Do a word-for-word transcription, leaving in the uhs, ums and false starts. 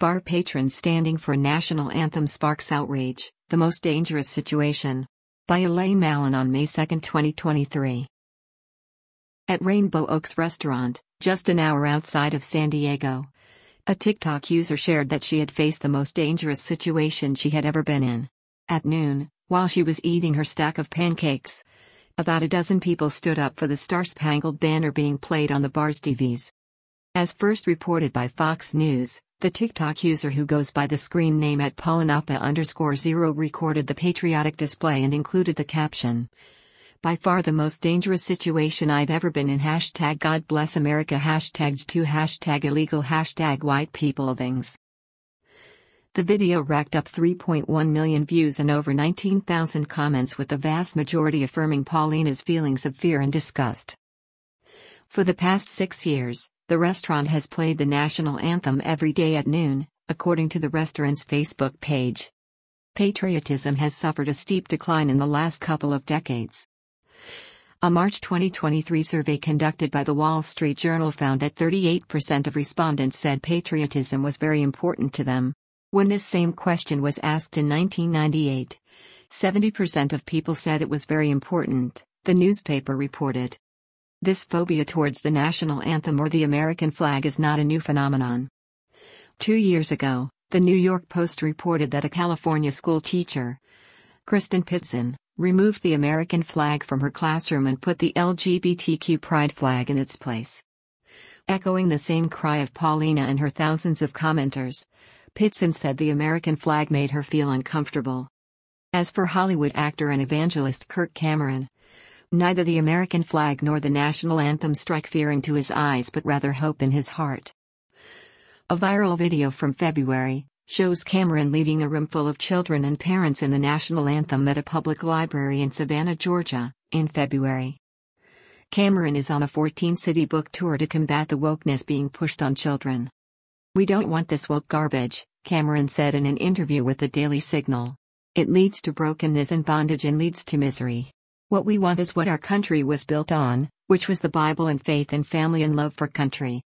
Bar patrons standing for national anthem sparks outrage, the most dangerous situation. By Elaine Mallon on May second, twenty twenty-three. At Rainbow Oaks Restaurant, just an hour outside of San Diego, a TikTok user shared that she had faced the most dangerous situation she had ever been in. At noon, while she was eating her stack of pancakes, about a dozen people stood up for the Star-Spangled Banner being played on the bar's T Vs. As first reported by Fox News, the TikTok user who goes by the screen name at Paulinapa underscore zero recorded the patriotic display and included the caption, "By far the most dangerous situation I've ever been in. Hashtag God bless America. Hashtag G two. Hashtag illegal. Hashtag white people things." The video racked up three point one million views and over nineteen thousand comments, with the vast majority affirming Paulina's feelings of fear and disgust. For the past six years, the restaurant has played the national anthem every day at noon, according to the restaurant's Facebook page. Patriotism has suffered a steep decline in the last couple of decades. A March twenty twenty-three survey conducted by the Wall Street Journal found that thirty-eight percent of respondents said patriotism was very important to them. When this same question was asked in nineteen ninety-eight, seventy percent of people said it was very important, the newspaper reported. This phobia towards the national anthem or the American flag is not a new phenomenon. Two years ago, the New York Post reported that a California school teacher, Kristen Pitzen, removed the American flag from her classroom and put the L G B T Q pride flag in its place. Echoing the same cry of Paulina and her thousands of commenters, Pitzen said the American flag made her feel uncomfortable. As for Hollywood actor and evangelist Kirk Cameron, neither the American flag nor the national anthem strike fear into his eyes but rather hope in his heart. A viral video from February shows Cameron leading a room full of children and parents in the national anthem at a public library in Savannah, Georgia, in February. Cameron is on a fourteen-city book tour to combat the wokeness being pushed on children. "We don't want this woke garbage," Cameron said in an interview with the Daily Signal. "It leads to brokenness and bondage and leads to misery. What we want is what our country was built on, which was the Bible and faith and family and love for country."